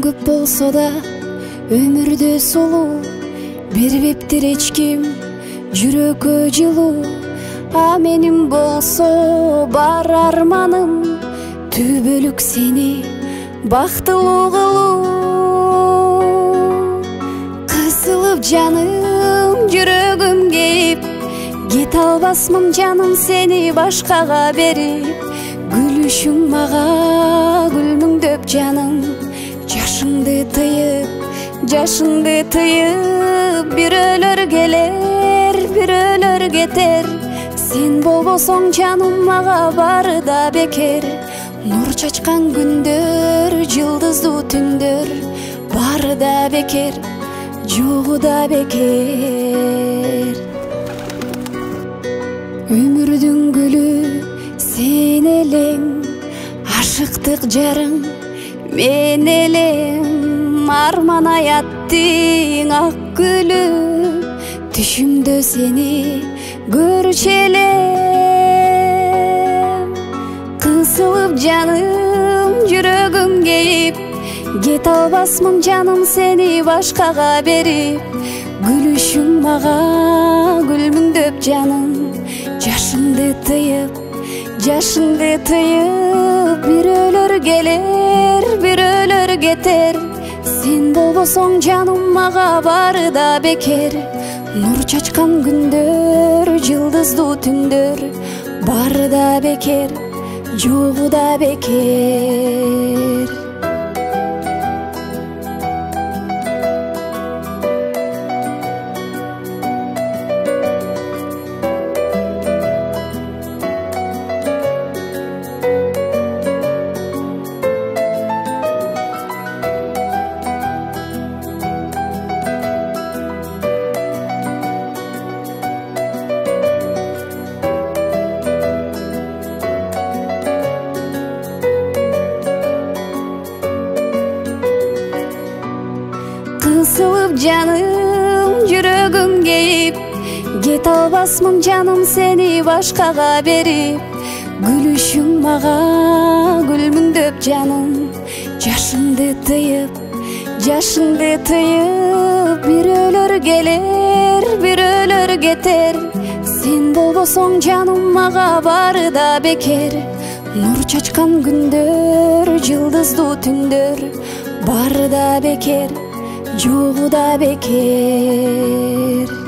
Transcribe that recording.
көп болсо да өмүрдө сулуу бербептир эч ким жүрөккө жылуу. А менин болсо бар арманым түбөлүк сени бактылуу кылуу. Кысылып жаным жүрөгүм кейип, кете албасмын жаным сени башкага берип. Гүлүшүң мага гүлмүңдөп жаным, жашыңды тыйып бирөөлөр келер бирөөлөр кетер. Сен болбосоң жаным мага баары да бекер. Нур чачкан күндөр жылдыздуу түндөр баары да бекер, жогу да бекер. Өмүрдүн гүлү сен элең, ашыктык жарың мен элем. Арман аяттың ак гүлү, түшүмдө сени көрчү элем. Кысылып жаным жүрөгүм кейип, кете албасмын жаным сени башкага берип. Гүлүшүң мага гүлмүңдөп жаным, жашыңды тыйып бирөөлөр келер бирөөлөр кетер. Сен болбосоң жаным мага баары да бекер. Нур чачкан күндөр жылдыздуу түндөр баары да бекер, жогу да бекер. Кысылып жаным жүрөгүм кейип, кете албасмын жаным сени башкага берип. Гүлүшүң мага гүлмүңдөп жаным, жашыңды тыйып бирөөлөр келер бирөөлөр кетер. Сен болбосоң жаным мага баары да бекер. Нур чачкан күндөр жылдыздуу түндөр баары да бекер, жогу да бекер.